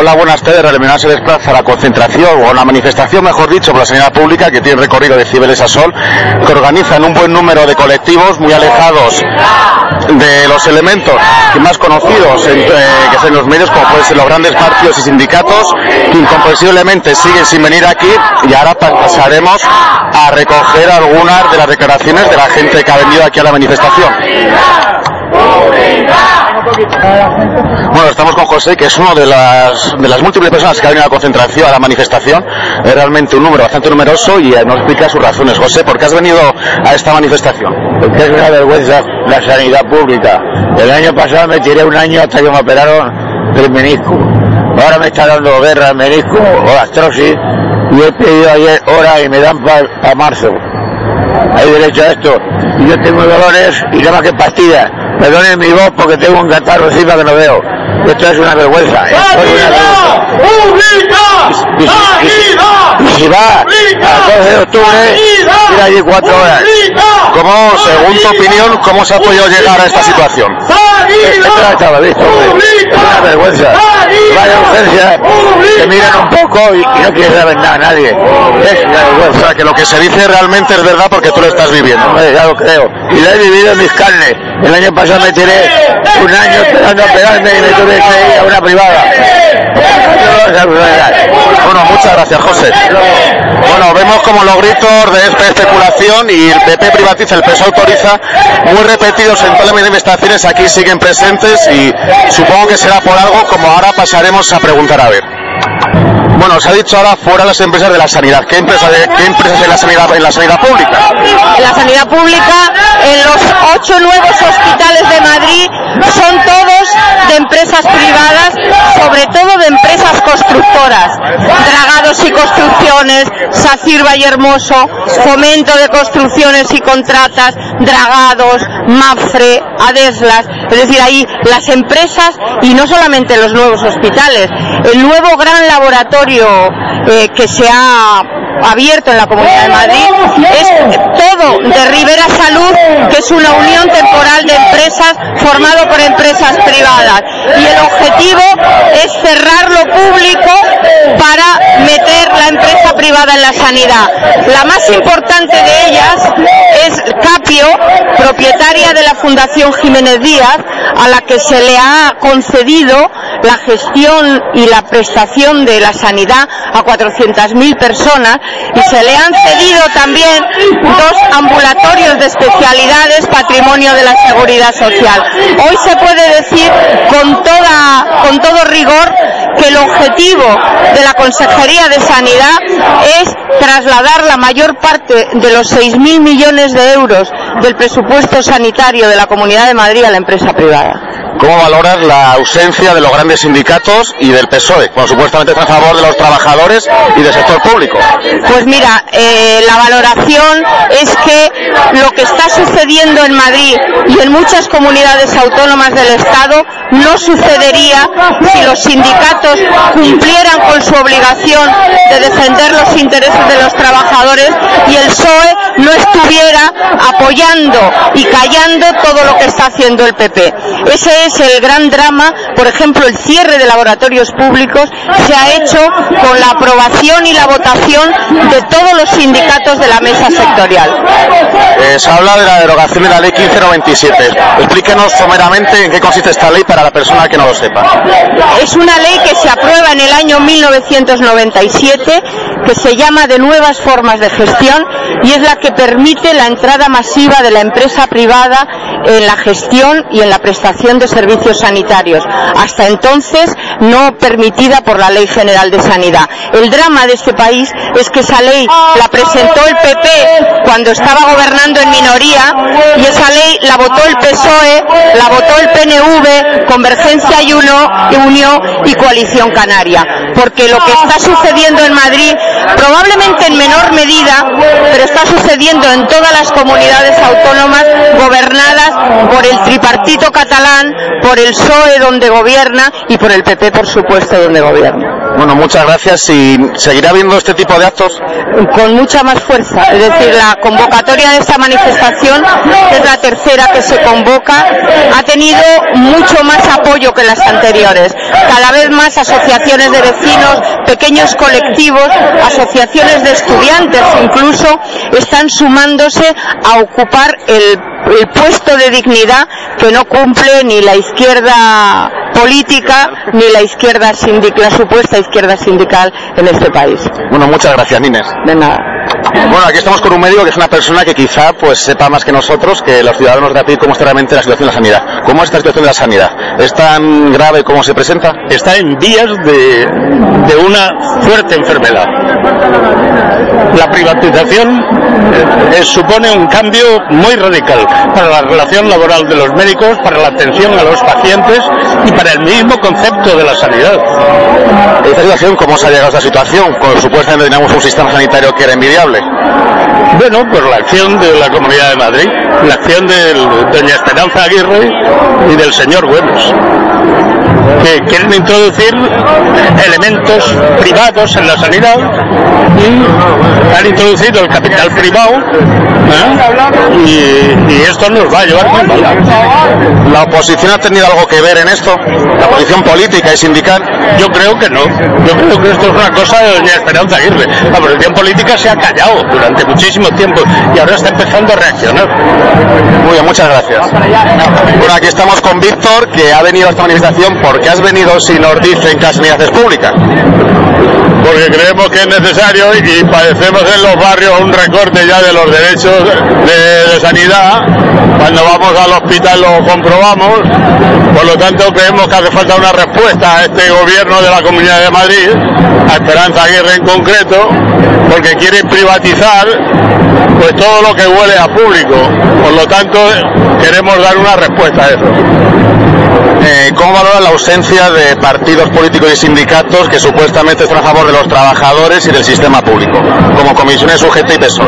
Hola, buenas tardes. Realmente se desplaza a la concentración, o la manifestación, mejor dicho, por la sanidad pública, que tiene recorrido de Cibeles a Sol, que organizan un buen número de colectivos muy alejados de los elementos más conocidos que son los medios, como pueden ser los grandes partidos y sindicatos, que incomprensiblemente siguen sin venir aquí, y ahora pasaremos a recoger algunas de las declaraciones de la gente que ha venido aquí a la manifestación. Bueno, estamos con José, que es uno de las múltiples personas que ha venido a la concentración, a la manifestación. Es realmente un número bastante numeroso y nos explica sus razones. José, ¿por qué has venido a esta manifestación? Porque es una vergüenza la sanidad pública. El año pasado me tiré un año hasta que me operaron del menisco. Ahora me está dando guerra el menisco o la artrosis, y he pedido ayer hora y me dan para marzo. Hay derecho a esto. Y yo tengo dolores y nada más que pastillas. Perdonen mi voz porque tengo un catarro encima que no veo. Esto es una vergüenza. Y si va a 12 de octubre, tira allí 4 horas. ¿Cómo, según tu opinión, cómo se ha podido llegar a esta situación? Esto estaba visto, es una vergüenza. Vaya urgencia, que miran un poco y no quiere saber nada a nadie. Es una vergüenza. O sea, que lo que se dice realmente es verdad porque tú lo estás viviendo. Ya lo creo. Y lo he vivido en mis carnes. El año pasado me tiré un año esperando a pegarme y me tuve que ir a una privada. Bueno, muchas gracias, José. Bueno, vemos como los gritos de especulación y el PP privatiza, el PSOE autoriza, muy repetidos en todas las manifestaciones, aquí siguen presentes, y supongo que será por algo, como ahora pasaremos a preguntar a ver. Bueno, se ha dicho ahora fuera las empresas de la sanidad. ¿Qué empresas en la sanidad pública? En la sanidad pública, en los 8 nuevos hospitales de Madrid, son todos de empresas privadas, sobre todo de empresas constructoras. Dragados y Construcciones, SACIR Vallehermoso, Fomento de Construcciones y Contratas, Dragados, Mapfre, Adeslas. Es decir, ahí las empresas, y no solamente los nuevos hospitales, el nuevo gran laboratorio que se ha abierto en la Comunidad de Madrid es todo de Rivera Salud, que es una unión temporal de empresas formado por empresas privadas, y el objetivo es cerrar lo público para meter la empresa privada en la sanidad. La más importante de ellas es Capio, propietaria de la Fundación Jiménez Díaz, a la que se le ha concedido la gestión y la prestación de la sanidad a 400.000 personas, y se le han cedido también 2 ambulatorios de especialidades, patrimonio de la Seguridad Social. Hoy se puede decir con todo rigor que el objetivo de la Consejería de Sanidad es trasladar la mayor parte de los 6.000 millones de euros del presupuesto sanitario de la Comunidad de Madrid a la empresa privada. ¿Cómo valoras la ausencia de los grandes sindicatos y del PSOE, cuando supuestamente está a favor de los trabajadores y del sector público? Pues mira, la valoración es que lo que está sucediendo en Madrid y en muchas comunidades autónomas del Estado no sucedería si los sindicatos cumplieran con su obligación de defender los intereses de los trabajadores y el PSOE no estuviera apoyando y callando todo lo que está haciendo el PP. Ese es el gran drama. Por ejemplo, el cierre de laboratorios públicos se ha hecho con la aprobación y la votación de todos los sindicatos de la mesa sectorial. Se habla de la derogación de la ley 1597. Explíquenos someramente en qué consiste esta ley para la persona que no lo sepa. Es una ley que se aprueba en el año 1997, que se llama de nuevas formas de gestión, y es la que permite la entrada masiva de la empresa privada en la gestión y en la prestación de servicios sanitarios, hasta entonces no permitida por la Ley General de Sanidad. El drama de este país es que esa ley la presentó el PP cuando estaba gobernando en minoría, y esa ley la votó el PSOE, la votó el PNV, Convergencia y Unión y Coalición Canaria, porque lo que está sucediendo en Madrid, probablemente en menor medida, pero está sucediendo en todas las comunidades autónomas gobernadas dirigidas por el tripartito catalán, por el PSOE donde gobierna y por el PP, por supuesto, donde gobierna. Bueno, muchas gracias. ¿Y seguirá habiendo este tipo de actos? Con mucha más fuerza. Es decir, la convocatoria de esta manifestación, que es la tercera que se convoca, ha tenido mucho más apoyo que las anteriores. Cada vez más asociaciones de vecinos, pequeños colectivos, asociaciones de estudiantes incluso, están sumándose a ocupar el puesto de dignidad que no cumple ni la izquierda política ni la izquierda sindical, la supuesta izquierda sindical en este país. Bueno, muchas gracias, Nines. De nada. Bueno, aquí estamos con un médico que es una persona que quizá pues sepa más que nosotros, que los ciudadanos de a pie, cómo está realmente la situación de la sanidad. ¿Cómo es esta situación de la sanidad? ¿Es tan grave como se presenta? Está en vías de una fuerte enfermedad. La privatización supone un cambio muy radical para la relación laboral de los médicos, para la atención a los pacientes y para el mismo concepto de la sanidad. ¿Esta situación cómo se ha llegado a esta situación? Pues supuestamente teníamos un sistema sanitario que era envidiable. Bueno, pues la acción de la Comunidad de Madrid, la acción de doña Esperanza Aguirre y del señor Güemes, que quieren introducir elementos privados en la sanidad y han introducido el capital privado, y esto nos va a llevar muy mal. ¿La oposición ha tenido algo que ver en esto? ¿La oposición política y sindical? Yo creo que no. Yo creo que esto es una cosa de doña Esperanza Aguirre. La oposición política se ha callado durante muchísimo tiempo y ahora está empezando a reaccionar. Muy bien, muchas gracias. Bueno, aquí estamos con Víctor, que ha venido a esta manifestación. ¿Por qué has venido si nos dicen que la sanidad es pública? Porque creemos que es necesario y padecemos en los barrios un recorte ya de los derechos de sanidad. Cuando vamos al hospital lo comprobamos, por lo tanto creemos que hace falta una respuesta a este gobierno de la Comunidad de Madrid, a Esperanza Aguirre en concreto, porque quieren privatizar pues todo lo que huele a público. Por lo tanto queremos dar una respuesta a eso. ¿Cómo valora la ausencia de partidos políticos y sindicatos que supuestamente están a favor de los trabajadores y del sistema público, como Comisiones UGT y PSOE?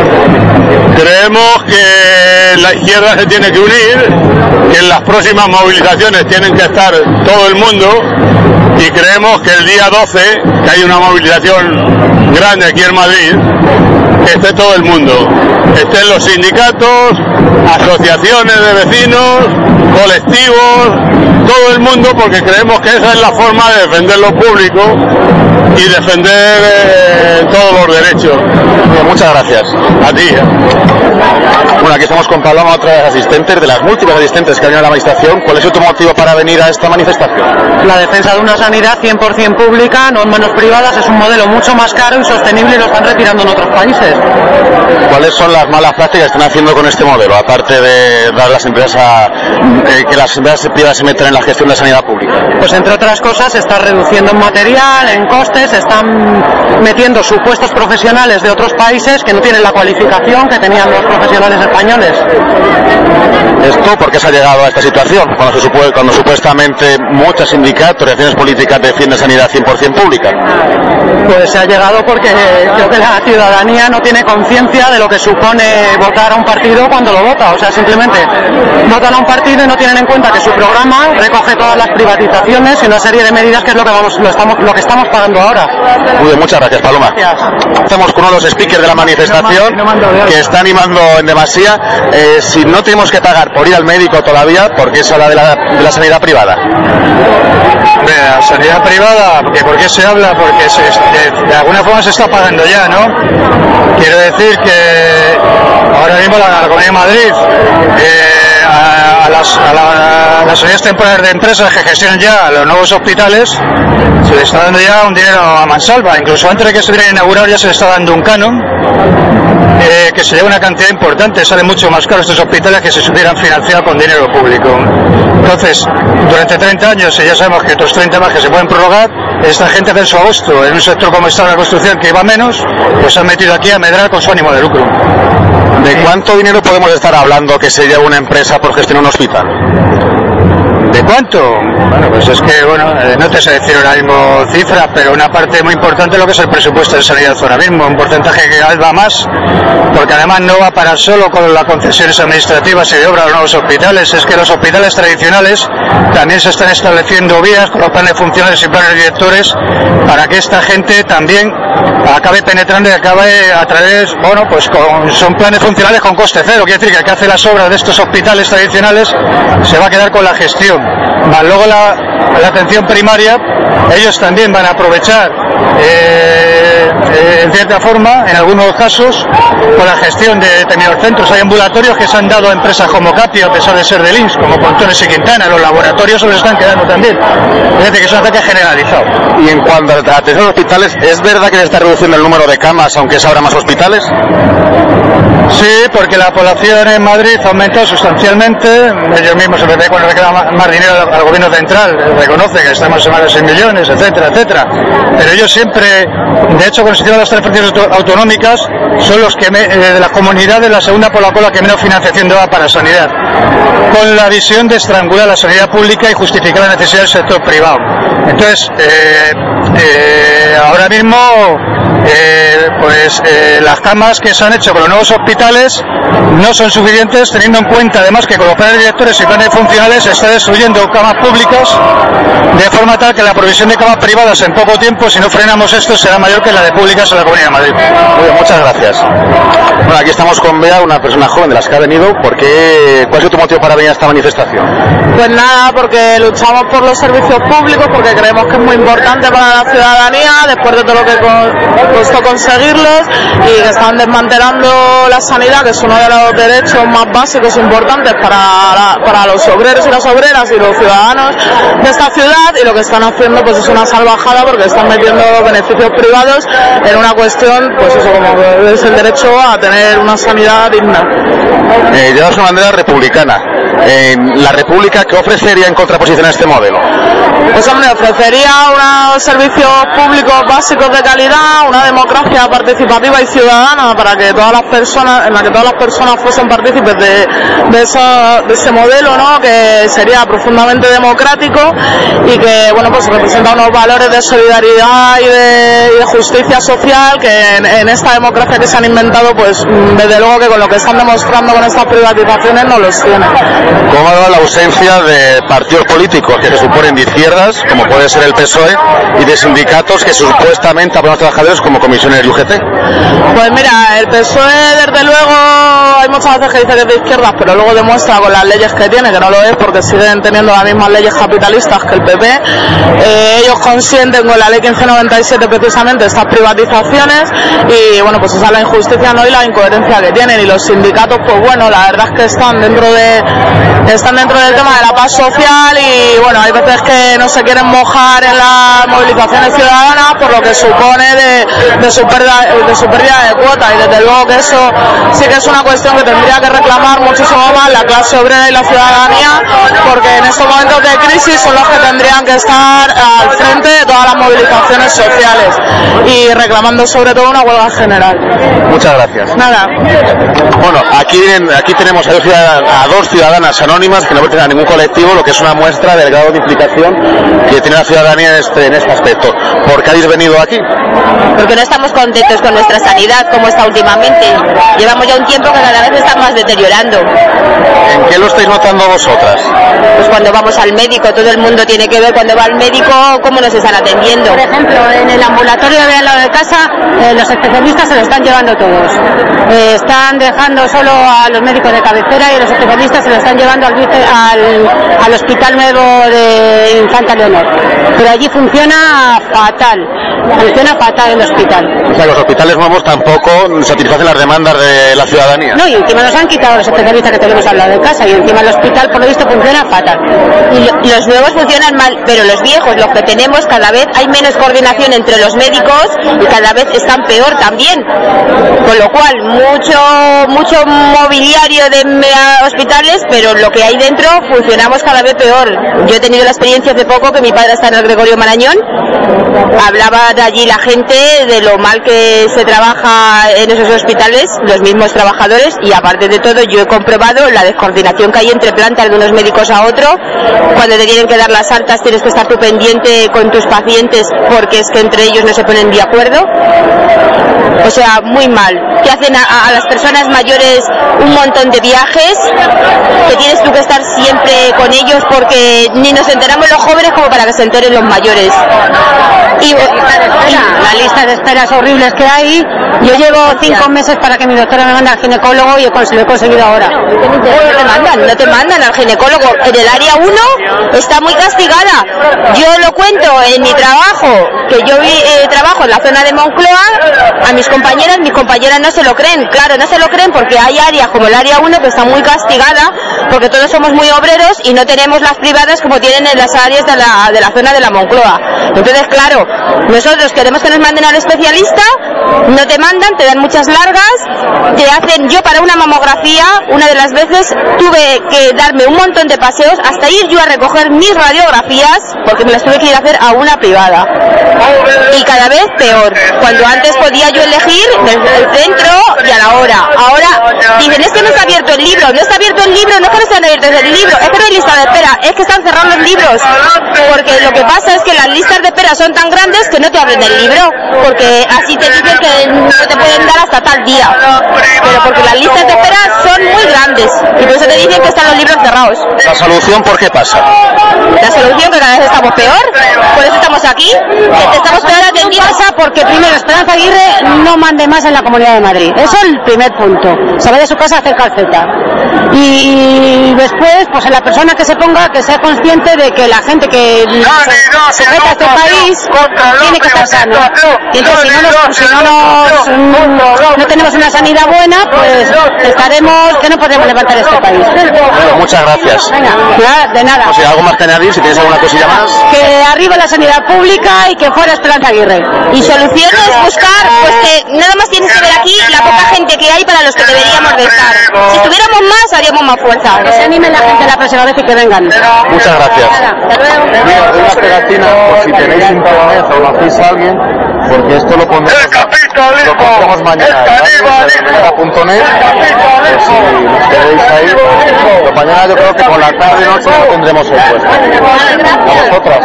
Creemos que la izquierda se tiene que unir, que en las próximas movilizaciones tienen que estar todo el mundo, y creemos que el día 12, que hay una movilización grande aquí en Madrid, que esté todo el mundo, estén los sindicatos, asociaciones de vecinos, colectivos, todo el mundo, porque creemos que esa es la forma de defender lo público y defender todos los derechos. Muchas gracias. A ti. Bueno, aquí estamos con Paloma, otra de las asistentes, de las múltiples asistentes que han venido a la manifestación. ¿Cuál es tu motivo para venir a esta manifestación? La defensa de una sanidad 100% pública, no en manos privadas, es un modelo mucho más caro y sostenible y lo están retirando en otros países. ¿Cuáles son las malas prácticas que están haciendo con este modelo, aparte de dar las empresas que las empresas privadas se metan en la gestión de la sanidad pública? Pues entre otras cosas se está reduciendo en material, en costes, se están metiendo supuestos profesionales de otros países que no tienen la cualificación que tenían los profesionales españoles. ¿Esto por qué se ha llegado a esta situación? Cuando supuestamente muchos sindicatos y acciones políticas defienden sanidad 100% pública. Pues se ha llegado porque creo que la ciudadanía no tiene conciencia de lo que supone votar a un partido cuando lo vota. O sea, simplemente votan a un partido y no tienen en cuenta que su programa recoge todas las privatizaciones y una serie de medidas que es lo que estamos pagando ahora. Muy bien, muchas gracias, Paloma. Gracias. Estamos con uno de los speakers de la manifestación que está animando en demasía. Si no tenemos que pagar por ir al médico todavía, ¿por qué se habla de la sanidad privada? La sanidad privada, ¿por qué se habla? Porque de alguna forma se está pagando ya, ¿no? Quiero decir que ahora mismo la Comunidad de Madrid, a las unidades temporales de empresas que gestionan ya los nuevos hospitales, se le está dando ya un dinero a mansalva. Incluso antes de que se hubiera inaugurado ya se le está dando un canon, que se lleva una cantidad importante. Sale mucho más caro estos hospitales que si se hubieran financiado con dinero público. Entonces, durante 30 años, y ya sabemos que otros 30 más que se pueden prorrogar, esta gente hace su agosto en un sector como está la construcción, que iba menos, pues se han metido aquí a medrar con su ánimo de lucro. ¿De cuánto dinero podemos estar hablando que se lleva una empresa por gestionar un hospital? ¿De cuánto? Bueno, pues es que, bueno, no te sé decir ahora mismo cifras, pero una parte muy importante es lo que es el presupuesto de sanidad ahora mismo, un porcentaje que cada vez va más, porque además no va para solo con las concesiones administrativas y de obra a los nuevos hospitales, es que los hospitales tradicionales también se están estableciendo vías con los planes funcionales y planes directores para que esta gente también acabe penetrando y acabe a través, bueno, pues son planes funcionales con coste cero, quiere decir que el que hace las obras de estos hospitales tradicionales se va a quedar con la gestión, más luego la atención primaria, ellos también van a aprovechar en cierta forma, en algunos casos, con la gestión de determinados centros. Hay ambulatorios que se han dado a empresas como Capio, a pesar de ser del INSS, como Pontones y Quintana. Los laboratorios se los están quedando también. Es decir, que es un ataque generalizado. Y en cuanto a la atención de los hospitales, ¿es verdad que se está reduciendo el número de camas, aunque se abran más hospitales? Sí, porque la población en Madrid ha aumentado sustancialmente. Ellos mismos, el PP, cuando reclama más dinero al gobierno central, reconoce que estamos en más de 6 millones, etcétera, etcétera. Pero ellos siempre, de hecho, con el sistema de las transferencias autonómicas, son los que de las comunidades la segunda por la cola que menos financiación da para sanidad, con la visión de estrangular la sanidad pública y justificar la necesidad del sector privado. Entonces, ahora mismo, las camas que se han hecho con los nuevos hospitales no son suficientes, teniendo en cuenta además que con los planes directores y planes funcionales se está destruyendo camas públicas de forma tal que la provisión de camas privadas en poco tiempo, si no frenamos esto, será mayor que la de públicas en la Comunidad de Madrid. Muy bien, muchas gracias. Bueno, aquí estamos con Bea, una persona joven de las que ha venido. ¿Cuál es tu motivo para venir a esta manifestación? Pues nada, porque luchamos por los servicios públicos, porque creemos que es muy importante para la ciudadanía, después de todo lo que costó conseguirlos, y que están desmantelando la sanidad, que es uno de los derechos más básicos e importantes para los obreros y las obreras y los ciudadanos de esta ciudad, y lo que están haciendo pues es una salvajada, porque están metiendo beneficios privados en una cuestión, pues eso, como es el derecho a tener una sanidad digna. Llevas una bandera republicana. ¿La República qué ofrecería en contraposición a este modelo? Pues hombre, ofrecería unos servicios públicos básicos de calidad, una democracia participativa y ciudadana para que todas las personas, en la que todas las personas fuesen partícipes de ese modelo, ¿no? Que sería profundamente democrático y que, bueno, pues representa unos valores de solidaridad y de justicia social que en esta democracia que se han inventado, pues desde luego que con lo que están demostrando con estas privatizaciones no los tienen. ¿Cómo va la ausencia de partidos políticos que se suponen de izquierdas, como puede ser el PSOE, y de sindicatos que supuestamente apoyan a los trabajadores como comisiones y UGT? Pues mira, el PSOE desde luego hay muchas veces que dice que es de izquierdas, pero luego demuestra con las leyes que tiene que no lo es, porque siguen teniendo las mismas leyes capitalistas que el PP. Ellos consienten con la ley 1597 precisamente estas privatizaciones y bueno, pues esa es la injusticia, ¿no? Y la incoherencia que tienen, y los sindicatos, pues bueno, la verdad es que están dentro del tema de la paz social, y bueno, hay veces que no se quieren mojar en las movilizaciones ciudadanas por lo que supone de su pérdida de cuota, y desde luego que eso sí que es una cuestión que tendría que reclamar muchísimo más la clase obrera y la ciudadanía, porque en estos momentos de crisis son los que tendrían que estar al frente de todas las movilizaciones sociales y reclamando sobre todo una huelga general. Muchas gracias. Nada. Bueno, aquí tenemos a dos ciudadanas anónimas que no pertenecen a ningún colectivo, lo que es una muestra del grado de implicación que tiene la ciudadanía en este aspecto. ¿Por qué habéis venido aquí? Porque no estamos contentos con nuestra sanidad como está últimamente. Llevamos ya un tiempo que cada vez está más deteriorando. ¿En qué lo estáis notando vosotras? Pues cuando vamos al médico, todo el mundo tiene que ver cuando va al médico cómo nos están atendiendo. Por ejemplo, en el ambulatorio de al lado de casa, los especialistas se lo están llevando todos. Están dejando solo a los médicos de cabecera y los especialistas se lo están llevando al Hospital Nuevo de Infanta Leonor. Pero allí funciona fatal el hospital. O sea, los hospitales nuevos tampoco satisfacen las demandas de la ciudadanía. No, y encima nos han quitado los especialistas que tenemos al lado de casa, y encima el hospital, por lo visto, funciona fatal. Y los nuevos funcionan mal, pero los viejos, los que tenemos, cada vez hay menos coordinación entre los médicos y cada vez están peor también. Con lo cual, mucho mobiliario de hospitales, pero lo que hay dentro funcionamos cada vez peor. Yo he tenido la experiencia hace poco que mi padre está en el Gregorio Marañón. Hablaba de allí la gente de lo mal que se trabaja en esos hospitales, los mismos trabajadores, y aparte de todo yo he comprobado la descoordinación que hay hay entre plantas de unos médicos a otro. Cuando te tienen que dar las altas tienes que estar tú pendiente con tus pacientes porque es que entre ellos no se ponen de acuerdo. O sea, muy mal. Que hacen a las personas mayores un montón de viajes, que tienes tú que estar siempre con ellos porque ni nos enteramos los jóvenes como para que se enteren los mayores. Y la lista de esperas horribles que hay. Yo llevo 5 meses para que mi doctora me mande al ginecólogo y lo he conseguido ahora. No te mandan al ginecólogo. En el área 1 está muy castigada. Yo lo cuento en mi trabajo, que yo trabajo en la zona de Moncloa, a mis compañeras no se lo creen. Claro, no se lo creen porque hay áreas como el área 1 que está muy castigada, porque todos somos muy obreros y no tenemos las privadas como tienen en las áreas de la zona de la Moncloa. Entonces, claro, nosotros queremos que nos manden al especialista, no te mandan, te dan muchas largas, te hacen, yo para una mamografía, una de las veces tuve que darme un montón de paseos hasta ir yo a recoger mis radiografías, porque me las tuve que ir a hacer a una privada. Y cada vez peor, cuando antes podía yo elegir el centro y a la hora. Ahora dicen, es que no está abierto el libro, no está abierto el libro, no es que no están abiertos el libro, es que no hay lista de espera, es que están cerrados los libros, porque lo que pasa es que las listas de espera son tan grandes que no te abren el libro, porque así te dicen que no te pueden dar hasta tal día, pero porque las listas de espera son muy grandes y por eso te dicen que están los libros cerrados. ¿La solución por qué pasa? La solución que cada vez estamos peor, por eso estamos aquí, que estamos peor atendidos. Porque primero Esperanza Aguirre no mande más en la Comunidad de Madrid, eso es el primer punto, se va de su casa a hacer calceta. Y después, pues en la persona que se ponga, que sea consciente de que la gente que sujeta a este país tiene que estar sano. Y entonces si no tenemos una sanidad buena, pues estaremos que no podemos levantar este país. Bueno, muchas gracias. Venga, de nada. O sea, algo más que añadir, si tienes alguna cosilla más. Que arriba la sanidad pública y que fuera Esperanza Aguirre. Y soluciones buscar, pues que nada más tienes que ver aquí la poca gente que hay para los que deberíamos de estar. Si tuviéramos más, haríamos más fuerza. Que se anime la gente la próxima vez y que vengan. Muchas gracias. Mira, una pegatina, por si tenéis internet o conocéis a alguien, porque esto lo pondremos mañana en .net, si nos queréis ahí, pero mañana yo creo que con la tarde y noche lo tendremos hoy puesto. ¿A vosotras?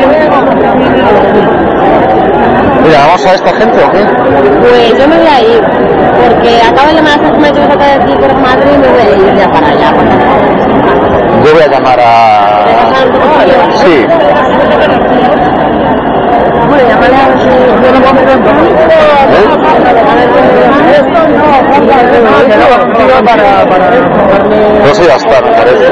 Mira, ¿vamos a esta gente o qué? Pues yo me voy a ir, porque acabo de llamar a estas comercios acá de aquí por Madrid y me voy a ir ya para allá. Yo voy a llamar a... Sí. No sé, ya está, me parece.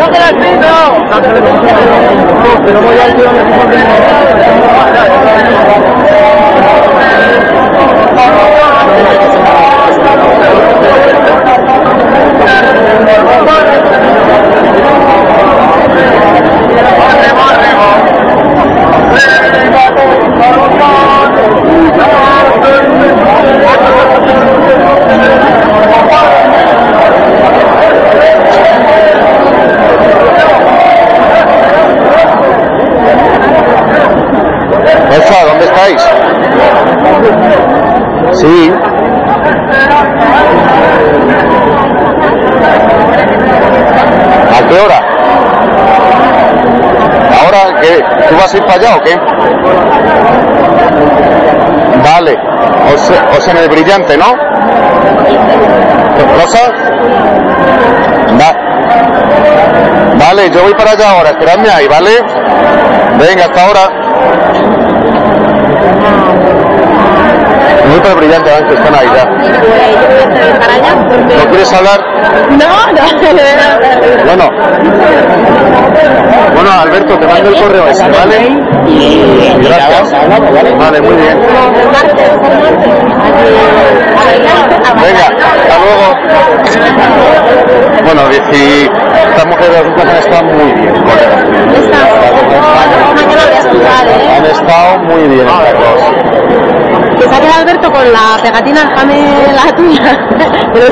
Elsa, ¿dónde estáis? Sí. ¿A qué hora? ¿Ahora qué? ¿Tú vas a ir para allá o qué? Vale. O sea, en el Brillante, ¿no? ¿Rosa? Vale, yo voy para allá ahora, esperadme ahí, ¿vale? Venga, hasta ahora. Muy para el Brillante, que están ahí ya. ¿No quieres hablar? No. Bueno, Alberto, te mando el correo ese, ¿vale? Gracias. Vale, muy bien. Venga, hasta luego. Bueno, si esta mujer de las mujeres está muy bien, colega. Han estado muy bien estas dos. Que sale Alberto con la pegatina, déjame la tuya.